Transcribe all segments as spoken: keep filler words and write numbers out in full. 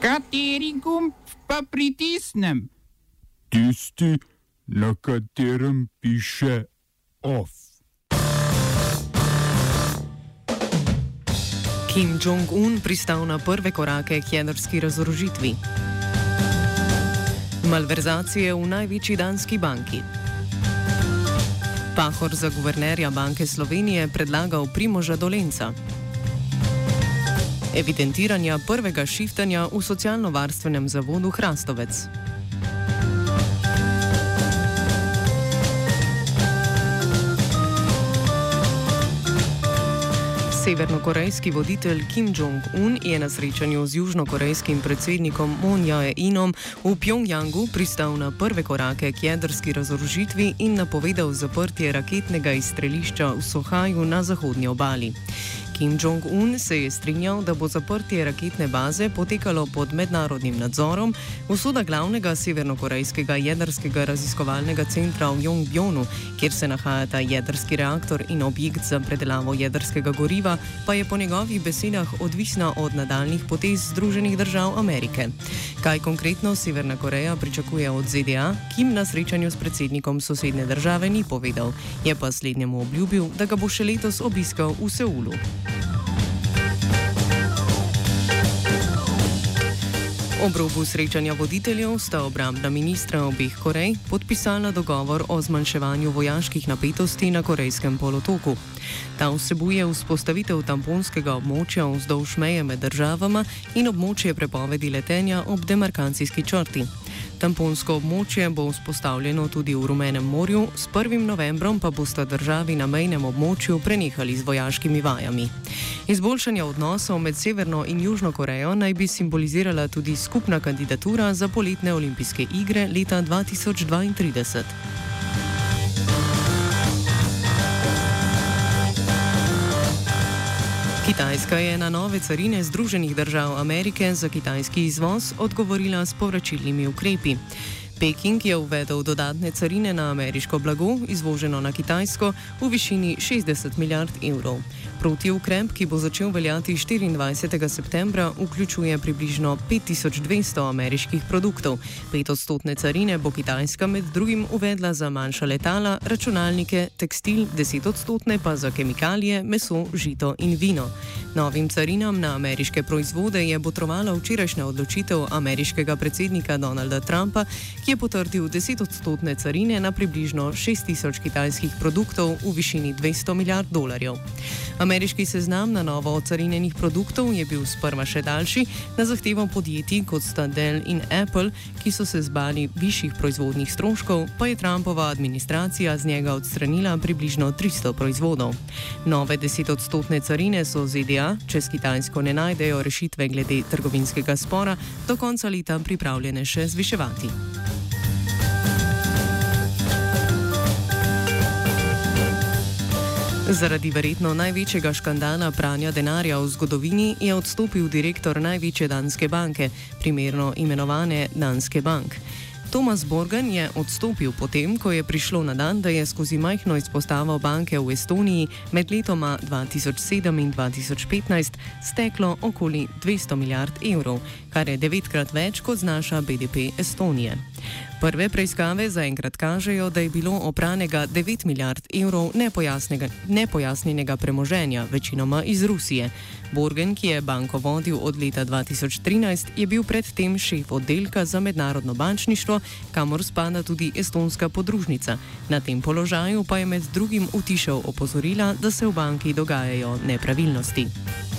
Kateri gumb pa pritisnem? Tisti, na katerem piše OF. Kim Jong-un pristal na prve korake k jedrski razorožitvi. Malverzacije v največji danski banki. Pahor za guvernerja Banke Slovenije predlagal Primoža Dolenca. Evidentiranja prvega šiftanja v socialno-varstvenem zavodu Hrastovec. Severnokorejski voditelj Kim Jong-un je na srečanju z južnokorejskim predsednikom Moon Jae-inom v Pjongjangu pristal na prve korake k jedrski razorožitvi in napovedal zaprtje raketnega izstrelišča v Sohaju na zahodnji obali. Kim Jong-un se je strinjal, da bo zaprtje raketne baze potekalo pod mednarodnim nadzorom, usoda glavnega severnokorejskega jedrskega raziskovalnega centra v Yongbjonu, kjer se nahajata jedrski reaktor in objekt za predelavo jedrskega goriva, pa je po njegovih besedah odvisna od nadaljnih potez Združenih držav Amerike. Kaj konkretno Severna Koreja pričakuje od Z D A, Kim na srečanju s predsednikom sosednje države ni povedal, je pa slednjemu obljubil, da ga bo še letos obiskal v Seulu. Ob robu srečanja voditeljev sta obrambna ministra obeh Korej podpisala dogovor o zmanjševanju vojaških napetosti na Korejskem polotoku. Ta vsebuje vzpostavitev tamponskega območja vzdolž meje med državama in območje prepovedi letenja ob demarkacijski črti. Tamponsko območje bo vzpostavljeno tudi v Rumenem morju, s prvim novembrom pa bosta državi na mejnem območju prenehali z vojaškimi vajami. Izboljšanje odnosov med Severno in Južno Korejo naj bi simbolizirala tudi skupna kandidatura za poletne olimpijske igre leta dva tisoč dvaintrideset. Kitajska je na nove carine Združenih držav Amerike za kitajski izvoz odgovorila s povračilnimi ukrepi. Peking je uvedel dodatne carine na ameriško blago, izvoženo na Kitajsko, v višini šestdeset milijard evrov. Protiukrep, ki bo začel veljati štiriindvajsetega septembra, vključuje približno pet tisoč dvesto ameriških produktov. Pet odstotne carine bo Kitajska med drugim uvedla za manjša letala, računalnike, tekstil, deset odstotne pa za kemikalije, meso, žito in vino. Novim carinam na ameriške proizvode je botrovala včerajšnja odločitev ameriškega predsednika Donalda Trumpa, ki je potrdil deset odstotne carine na približno šest tisoč kitajskih produktov v višini dvesto milijard dolarjev. Ameriški seznam na novo ocarinjenih produktov je bil sprva še daljši, na zahtevo podjetij kot sta Dell in Apple, ki so se zbali višjih proizvodnih stroškov, pa je Trumpova administracija z njega odstranila približno tristo proizvodov. Nove deset odstotne carine so Z D A, če s Kitajsko ne najdejo rešitve glede trgovinskega spora, do konca leta pripravljene še zviševati. Zaradi verjetno največjega škandala pranja denarja v zgodovini je odstopil direktor največje danske banke, primerno imenovane Danske Bank. Thomas Borgen je odstopil potem, ko je prišlo na dan, da je skozi majhno izpostavo banke v Estoniji med letoma dva tisoč sedem in dva tisoč petnajst steklo okoli dvesto milijard evrov, kar je devetkrat več, kot znaša B D P Estonije. Prve preiskave zaenkrat kažejo, da je bilo opranega devet milijard evrov nepojasnjenega premoženja, večinoma iz Rusije. Borgen, ki je banko vodil od leta dva tisoč trinajst, je bil predtem šef oddelka za mednarodno bančništvo, kamor spada tudi estonska podružnica. Na tem položaju pa je med drugim utišal opozorila, da se v banki dogajajo nepravilnosti.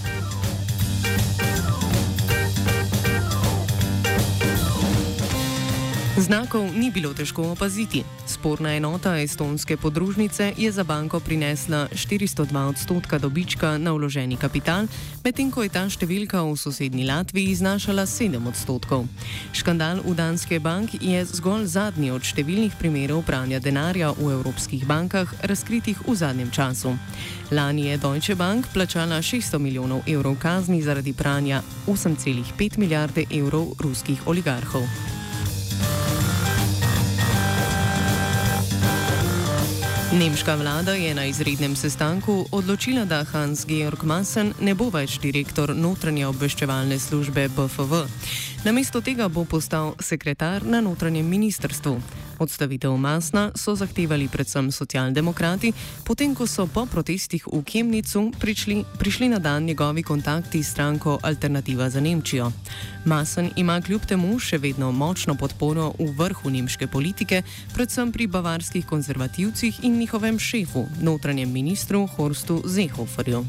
Znakov ni bilo težko opaziti. Sporna enota estonske podružnice je za banko prinesla štiristo dva odstotka dobička na vloženi kapital, medtem ko je ta številka v sosednji Latviji znašala sedem odstotkov. Škandal v Danske Bank je zgolj zadnji od številnih primerov pranja denarja v evropskih bankah, razkritih v zadnjem času. Lani je Deutsche Bank plačala šeststo milijonov evrov kazni zaradi pranja osem celih pet milijarde evrov ruskih oligarhov. Nemška vlada je na izrednem sestanku odločila, da Hans-Georg Maassen ne bo več direktor notranje obveščevalne službe B F V. Namesto tega bo postal sekretar na notranjem ministrstvu. Odstavitev Maassena so zahtevali predvsem socialdemokrati, potem ko so po protestih v Chemnitzu prišli, prišli na dan njegovi kontakti s stranko Alternativa za Nemčijo. Maassen ima kljub temu še vedno močno podporo v vrhu nemške politike, predvsem pri bavarskih konzervativcih in njihovem šefu, notranjem ministru Horstu Seehoferju.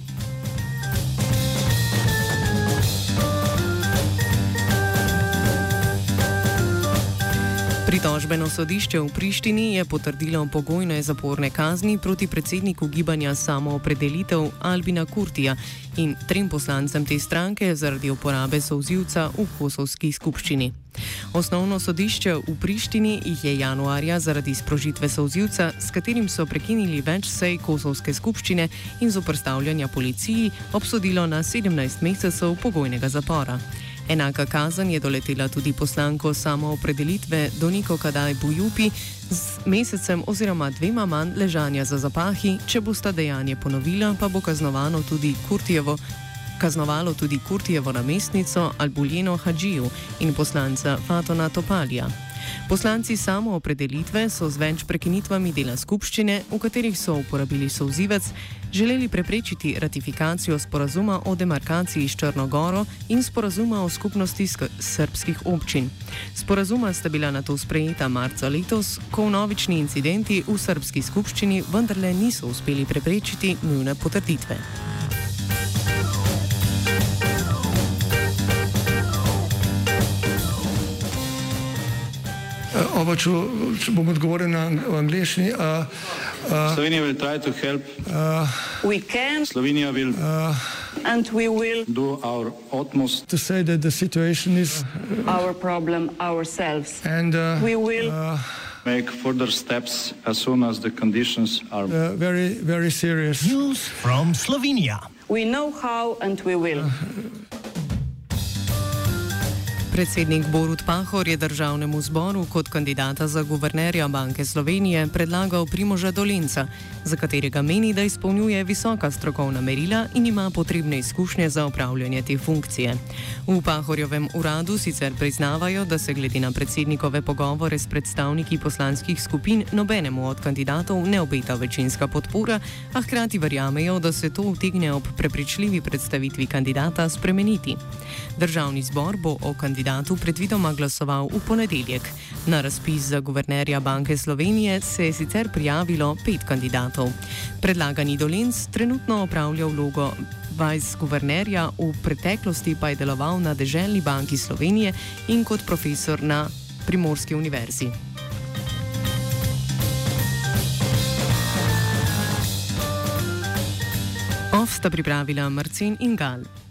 Pritožbeno sodišče v Prištini je potrdilo pogojne zaporne kazni proti predsedniku gibanja Samoopredelitev Albina Kurtija in trem poslancem te stranke zaradi uporabe solzivca v kosovski skupščini. Osnovno sodišče v Prištini jih je januarja zaradi sprožitve solzivca, s katerim so prekinili več sej kosovske skupščine in zoperstavljanja policiji, obsodilo na sedemnajst mesecev pogojnega zapora. Enaka kazen je doletela tudi poslanko Samoopredelitve Doniko Kadaj Bujupi z mesecem oziroma dvema manj ležanja za zapahi, če bosta dejanje ponovila, pa bo kaznovano tudi Kurtijevo, kaznovalo tudi Kurtijevo namestnico Albuljeno Hadžiju in poslanca Fatona Topalija. Poslanci Samoopredelitve so z več prekinitvami dela skupščine, v katerih so uporabili solzivec, želeli preprečiti ratifikacijo sporazuma o demarkaciji s Črno Goro in sporazuma o skupnosti srbskih občin. Sporazuma sta bila nato sprejeta marca letos, ko vnovični incidenti v srbski skupščini vendarle niso uspeli preprečiti njune potrditve. Oba, če, če bom odgovoril na angliški. Uh, uh, Slovenija will try to help. Uh, we can. Slovenija will. Uh, and we will do our utmost to say that the situation is uh, our problem ourselves. And uh, we will uh, make further steps as soon as the conditions are uh, very, very serious. News from Slovenia. We know how and we will. Uh, Predsednik Borut Pahor je državnemu zboru kot kandidata za guvernerja Banke Slovenije predlagal Primoža Dolenca, za katerega meni, da izpolnjuje visoka strokovna merila in ima potrebne izkušnje za opravljanje te funkcije. V Pahorjevem uradu sicer priznavajo, da se glede na predsednikove pogovore s predstavniki poslanskih skupin nobenemu od kandidatov ne obeta večinska podpora, a hkrati verjamejo, da se to utegne ob prepričljivi predstavitvi kandidata spremeniti. Državni zbor bo o kandidatu predvidoma glasoval v ponedeljek. Na razpis za guvernerja Banke Slovenije se je sicer prijavilo pet kandidatov. Predlagani Dolenc trenutno opravlja vlogo vice-guvernerja, v preteklosti pa je deloval na Deželni banki Slovenije in kot profesor na Primorski univerzi. Of sta pripravila Marcin in Gal.